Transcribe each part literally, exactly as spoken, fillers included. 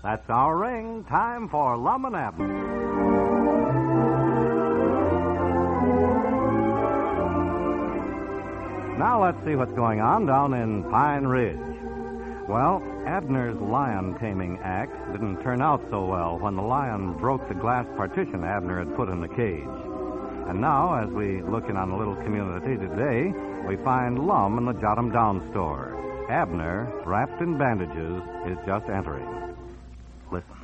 That's our ring. Time for Lum and Abner. Now let's see what's going on down in Pine Ridge. Well, Abner's lion taming act didn't turn out so well when the lion broke the glass partition Abner had put in the cage. And now, as we look in on the little community today, we find Lum in the Jot 'em Down store. Abner, wrapped in bandages, is just entering. Listen.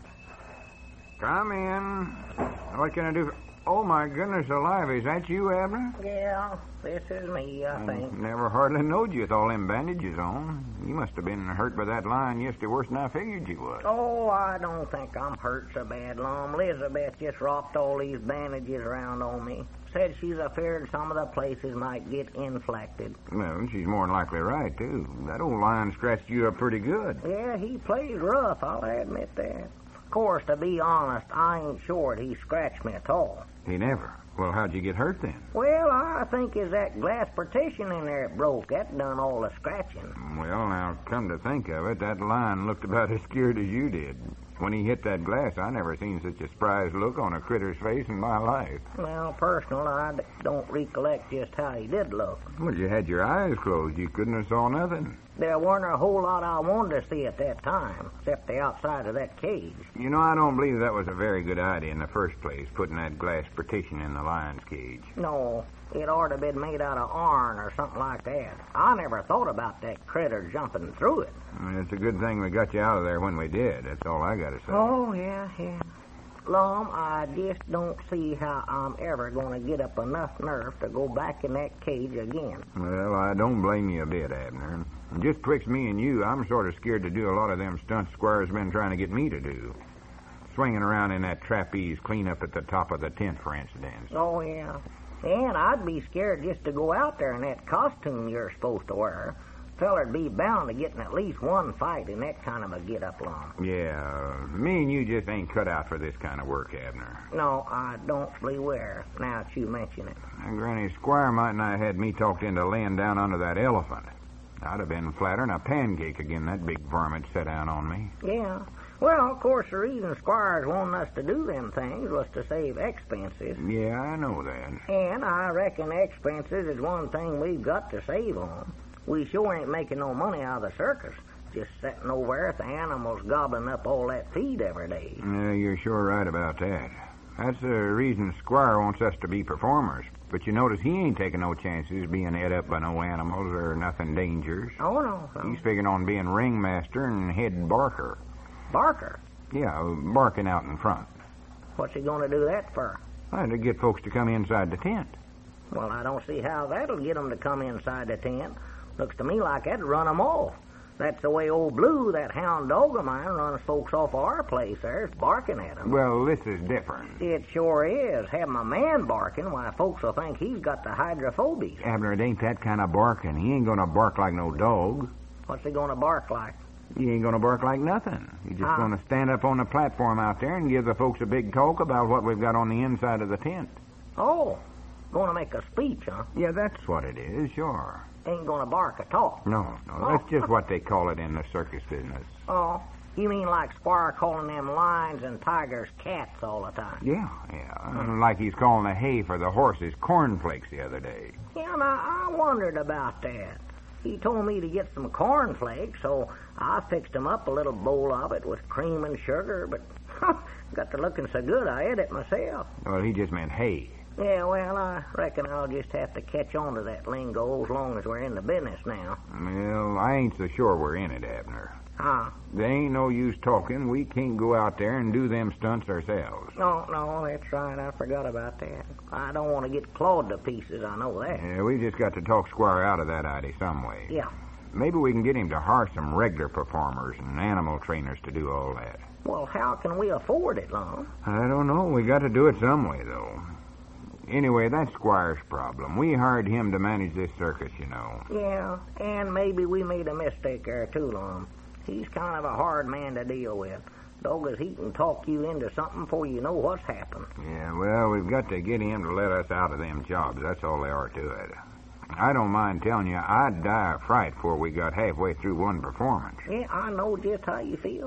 Come in. What can I do for... Oh, my goodness alive. Is that you, Abner? Yeah, this is me, I think. I never hardly knowed you with all them bandages on. You must have been hurt by that lion yesterday worse than I figured you would. Oh, I don't think I'm hurt so bad, Lum. Elizabeth just wrapped all these bandages around on me. Said she's afeard some of the places might get inflected. Well, she's more than likely right, too. That old lion scratched you up pretty good. Yeah, he plays rough, I'll admit that. Of course, to be honest, I ain't sure he scratched me at all. He never. Well, how'd you get hurt then? Well, I think it's that glass partition in there that broke. That done all the scratching. Well, now, come to think of it, that lion looked about as scared as you did. When he hit that glass, I never seen such a surprised look on a critter's face in my life. Well, personal, I don't recollect just how he did look. Well, you had your eyes closed. You couldn't have saw nothing. There weren't a whole lot I wanted to see at that time, except the outside of that cage. You know, I don't believe that was a very good idea in the first place, putting that glass partition in the lion's cage. No, it ought to have been made out of iron or something like that. I never thought about that critter jumping through it. Well, it's a good thing we got you out of there when we did. That's all I got to say. Oh, yeah, yeah. Lum, I just don't see how I'm ever going to get up enough nerve to go back in that cage again. Well, I don't blame you a bit, Abner. Just twixt me and you, I'm sort of scared to do a lot of them stunts Squire's been trying to get me to do. Swinging around in that trapeze clean up at the top of the tent, for instance. Oh, yeah. And I'd be scared just to go out there in that costume you're supposed to wear. Feller'd be bound to get in at least one fight in that kind of a get-up, Lum. Yeah, me and you just ain't cut out for this kind of work, Abner. No, I don't believe we're, now that you mention it. And Granny, Squire might not have had me talked into laying down under that elephant. I'd have been flatter than a pancake again that big varmint set down on me. Yeah. Well, of course, the reason Squire's wanting us to do them things was to save expenses. Yeah, I know that. And I reckon expenses is one thing we've got to save on. We sure ain't making no money out of the circus, just sitting over there with the animals gobbling up all that feed every day. Yeah, you're sure right about that. That's the reason Squire wants us to be performers. But you notice he ain't taking no chances being ate up by no animals or nothing dangerous. Oh, no. no. He's figuring on being ringmaster and head barker. Barker? Yeah, barking out in front. What's he going to do that for? Well, to get folks to come inside the tent. Well, I don't see how that'll get them to come inside the tent. Looks to me like that'd run them off. That's the way old Blue, that hound dog of mine, runs folks off our place there, barking at them. Well, this is different. It sure is. Having a man barking, why, folks will think he's got the hydrophobia. Abner, it ain't that kind of barking. He ain't going to bark like no dog. What's he going to bark like? He ain't going to bark like nothing. He's just Huh? going to stand up on the platform out there and give the folks a big talk about what we've got on the inside of the tent. Oh, going to make a speech, huh? Yeah, that's what it is, sure. Ain't going to bark at all. No, no, that's just what they call it in the circus business. Oh, you mean like Squire calling them lions and tigers cats all the time? Yeah, yeah. And like he's calling the hay for the horses cornflakes the other day. Yeah, now, I wondered about that. He told me to get some cornflakes, so I fixed him up a little bowl of it with cream and sugar, but got to looking so good I ate it myself. Well, he just meant hay. Yeah, well, I reckon I'll just have to catch on to that lingo as long as we're in the business now. Well, I ain't so sure we're in it, Abner. Huh? There ain't no use talking. We can't go out there and do them stunts ourselves. No, no, that's right. I forgot about that. I don't want to get clawed to pieces, I know that. Yeah, we just got to talk Squire out of that idea some way. Yeah. Maybe we can get him to hire some regular performers and animal trainers to do all that. Well, how can we afford it, Lum? I don't know. We got to do it some way, though. Anyway, that's Squire's problem. We hired him to manage this circus, you know. Yeah, and maybe we made a mistake there, too, Lum. He's kind of a hard man to deal with. Dog as he can talk you into something before you know what's happened. Yeah, well, we've got to get him to let us out of them jobs. That's all there are to it. I don't mind telling you, I'd die of fright before we got halfway through one performance. Yeah, I know just how you feel.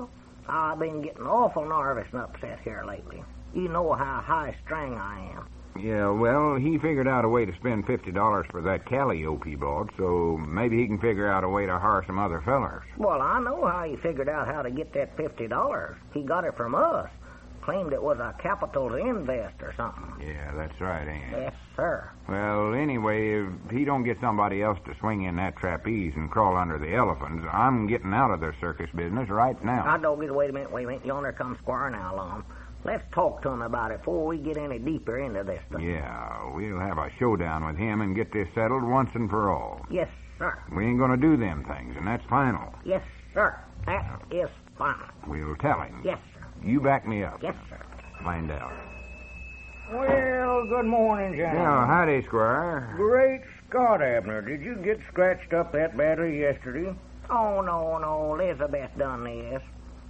I've been getting awful nervous and upset here lately. You know how high-strung I am. Yeah, well, he figured out a way to spend fifty dollars for that calliope he bought, so maybe he can figure out a way to hire some other fellers. Well, I know how he figured out how to get that fifty dollars. He got it from us. Claimed it was a Capital's Invest or something. Yeah, that's right, ain't it? Yes, sir. Well, anyway, if he don't get somebody else to swing in that trapeze and crawl under the elephants, I'm getting out of the circus business right now. Now, Doggy, wait a minute, wait a minute. Yonder comes Squire now, Lum. Let's talk to him about it before we get any deeper into this thing. Yeah, we'll have a showdown with him and get this settled once and for all. Yes, sir. We ain't gonna do them things, and that's final. Yes, sir. That is final. We'll tell him. Yes, sir. You back me up. Yes, sir. Find out. Well, good morning, gentlemen. Yeah, howdy, Squire. Great Scott, Abner. Did you get scratched up that badly yesterday? Oh, no, no. Elizabeth done this.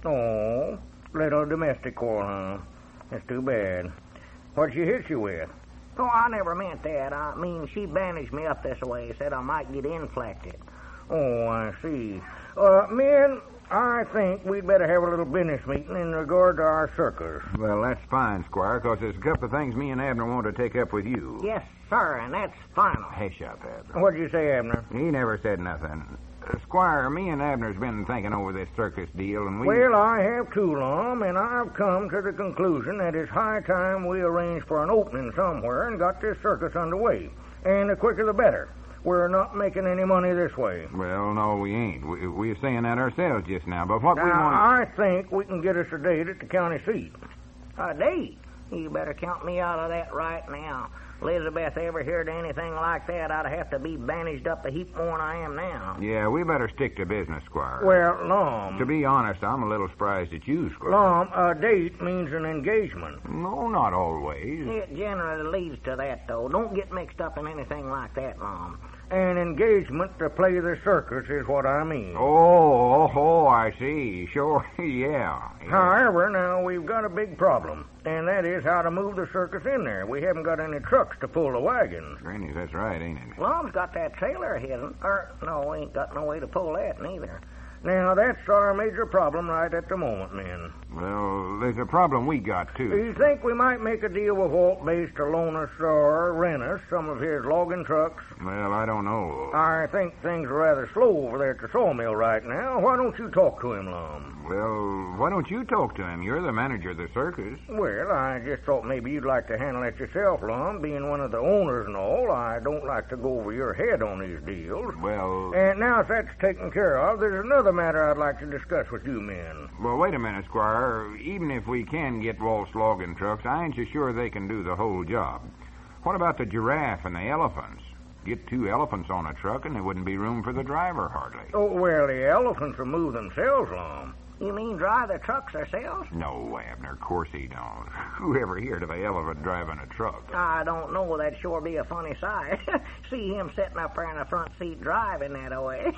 Oh, little domestic quarrel, huh? That's too bad. What'd she hit you with? Oh, I never meant that. I mean, she bandaged me up this way, said I might get inflected. Oh, I see. Uh, men, I think we'd better have a little business meeting in regard to our circus. Well, that's fine, Squire, because there's a couple of things me and Abner want to take up with you. Yes, sir, and that's final. Hush up, Abner. What'd you say, Abner? He never said nothing. Uh, Squire, me and Abner's been thinking over this circus deal, and we... Well, I have too, Lum, and I've come to the conclusion that it's high time we arrange for an opening somewhere and got this circus underway. And the quicker the better. We're not making any money this way. Well, no, we ain't. We, we were saying that ourselves just now, but what now, we want... I think we can get us a date at the county seat. A date? You better count me out of that right now. Elizabeth ever heard anything like that, I'd have to be bandaged up a heap more than I am now. Yeah, we better stick to business, Squire. Well, Lum... To be honest, I'm a little surprised at you, Squire. Lum, a date means an engagement. No, not always. It generally leads to that, though. Don't get mixed up in anything like that, Mom. An engagement to play the circus is what I mean. Oh, oh, oh, I see. Sure, yeah. However, now, we've got a big problem, and that is how to move the circus in there. We haven't got any trucks to pull the wagons. Granny, that's right, ain't it? Lum's got that trailer of his. Or, no, ain't got no way to pull that, neither. Now, that's our major problem right at the moment, men. Well, there's a problem we got, too. Do you think we might make a deal with Walt Bates to loan us or rent us some of his logging trucks? Well, I don't know. I think things are rather slow over there at the sawmill right now. Why don't you talk to him, Lum? Well, why don't you talk to him? You're the manager of the circus. Well, I just thought maybe you'd like to handle it yourself, Lum. Being one of the owners and all, I don't like to go over your head on these deals. Well... And now if that's taken care of, there's another matter I'd like to discuss with you men. Well, wait a minute, Squire. Even if we can get Walt's logging trucks, I ain't so sure they can do the whole job. What about the giraffe and the elephants? Get two elephants on a truck and there wouldn't be room for the driver, hardly. Oh, well, the elephants will move themselves, Lum. You mean drive the trucks ourselves? No, Abner, of course he don't. Who ever heard of an elephant driving a truck? I don't know. That'd sure be a funny sight. See him sitting up there in the front seat driving that way.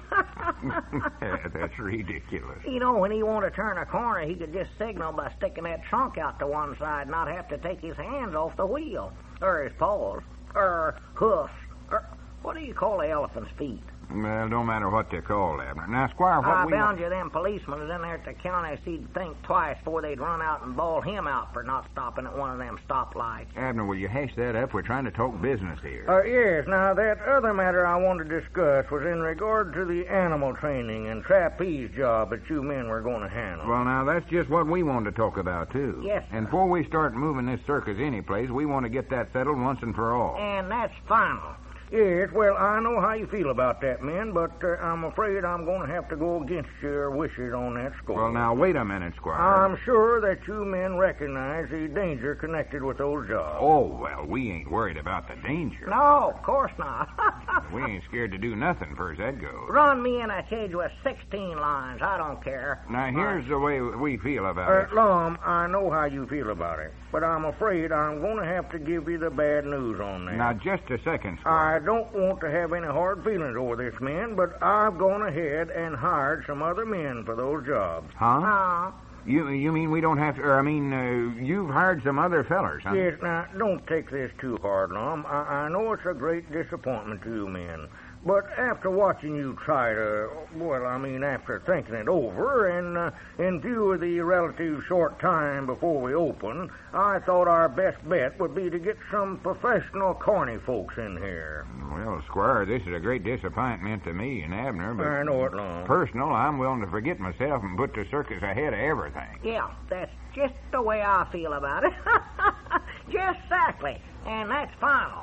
That's ridiculous. You know, when he want to turn a corner, he could just signal by sticking that trunk out to one side, not have to take his hands off the wheel. Or his paws. Or hoofs. Or what do you call the elephant's feet? Well, don't matter what they're called, Abner. Now, Squire, what I we... bound you them policemen was in there at the county, so he'd think twice before they'd run out and bawl him out for not stopping at one of them stoplights. Abner, will you hash that up? We're trying to talk business here. Uh, yes, now that other matter I wanted to discuss was in regard to the animal training and trapeze job that you men were going to handle. Well, now, that's just what we wanted to talk about, too. Yes, sir. And before we start moving this circus anyplace, we want to get that settled once and for all. And that's final. Yes, well, I know how you feel about that, men, but uh, I'm afraid I'm going to have to go against your wishes on that score. Well, now, wait a minute, Squire. I'm sure that you men recognize the danger connected with those jobs. Oh, well, we ain't worried about the danger. No, of course not. We ain't scared to do nothing, far as that goes. Run me in a cage with sixteen lines. I don't care. Now, here's the way we feel about Uh, it. Lum, I know how you feel about it, but I'm afraid I'm going to have to give you the bad news on that. Now, just a second, Squire. I don't want to have any hard feelings over this, men, but I've gone ahead and hired some other men for those jobs. Huh? Uh, You you mean we don't have to... Or, I mean, uh, you've hired some other fellers, huh? Yes, now, don't take this too hard, Lum. I, I know it's a great disappointment to you men, But after watching you try to, well, I mean, after thinking it over, and uh, in view of the relative short time before we open, I thought our best bet would be to get some professional corny folks in here. Well, Squire, this is a great disappointment to me and Abner, but I know it, Lum. personal, I'm willing to forget myself and put the circus ahead of everything. Yeah, that's just the way I feel about it. Just exactly. And that's final.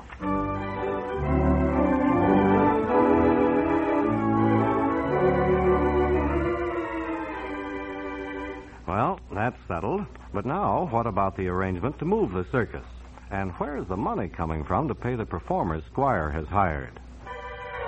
Well, that's settled. But now, what about the arrangement to move the circus? And where's the money coming from to pay the performers Squire has hired?